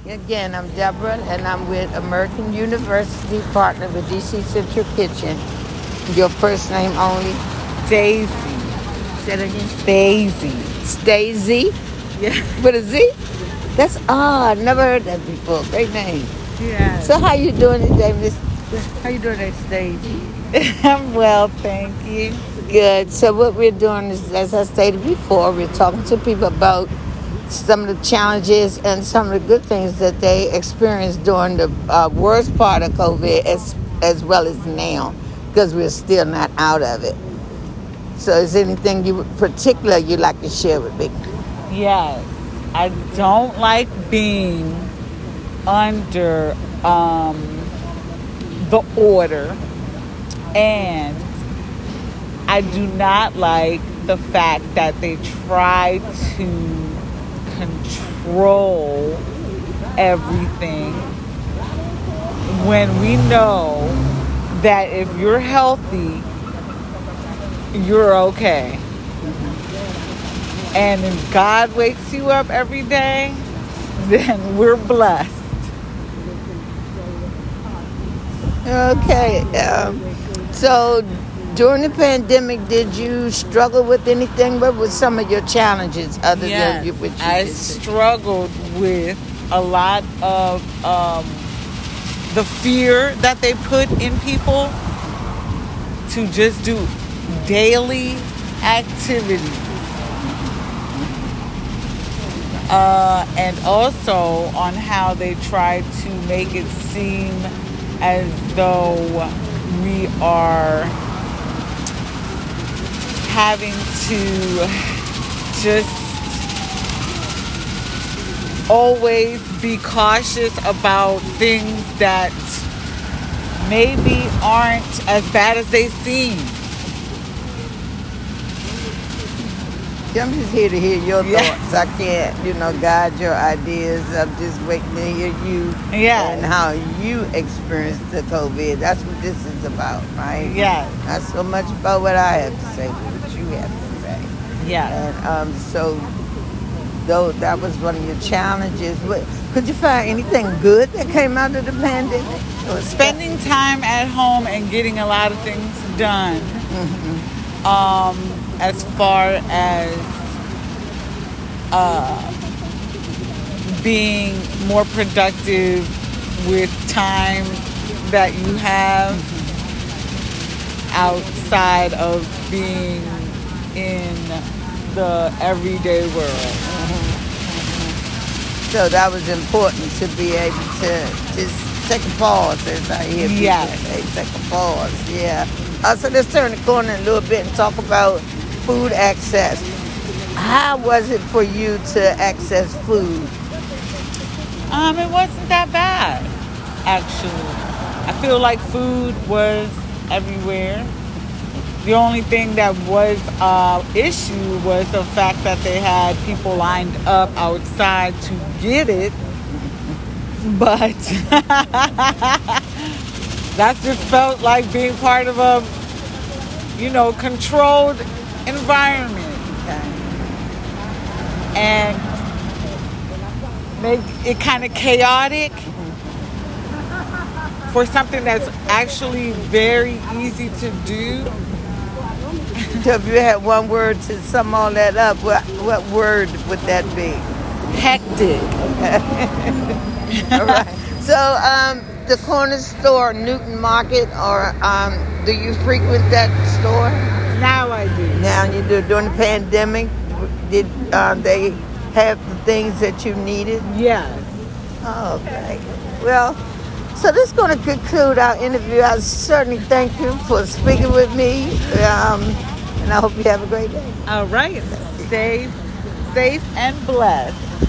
Again, I'm Deborah, and I'm with American University, partner with DC Central Kitchen. Your first name only? Daisy. Say that again. Daisy. Stacy? Yeah. With a Z? That's odd. Never heard that before. Great name. Yeah. So how you doing today, Miss? How you doing today, Stacy? I'm well, thank you. Good. So what we're doing is, as I stated before, we're talking to people about some of the challenges and some of the good things that they experienced during the worst part of COVID as well as now, because we're still not out of it. So is there anything particular you'd like to share with me? Yes. I don't like being under the order, and I do not like the fact that they try to control everything when we know that if you're healthy, you're okay. And if God wakes you up every day, then we're blessed. Okay. So during the pandemic, did you struggle with anything? What were some of your challenges other than what you I just said? struggled with a lot of the fear that they put in people to just do daily activities. And also on how they try to make it seem as though we are having to just always be cautious about things that maybe aren't as bad as they seem. I'm just here to hear your thoughts. I can't, guide your ideas. I'm just waiting to hear you and how you experienced the COVID. That's what this is about, right? Yeah. Not so much about what I have to say, but what you have to say. Yeah. And so, though that was one of your challenges, could you find anything good that came out of the pandemic? Spending time at home and getting a lot of things done. Mm-hmm. As far as being more productive with time that you have outside of being in the everyday world. So that was important to be able to just take a pause, as I hear people say, take a pause, yeah. So let's turn the corner a little bit and talk about food access. How was it for you to access food? It wasn't that bad, actually. I feel like food was everywhere. The only thing that was an issue was the fact that they had people lined up outside to get it. But that just felt like being part of a, controlled environment. And make it kind of chaotic for something that's actually very easy to do. So if you had one word to sum all that up, what word would that be? Hectic. All right. So the corner store, Newton Market, or do you frequent that store? Now I do. Now you do. During the pandemic, did they have the things that you needed? Yes. Oh, okay. Well, so this is going to conclude our interview. I certainly thank you for speaking with me, and I hope you have a great day. All right. Stay safe and blessed.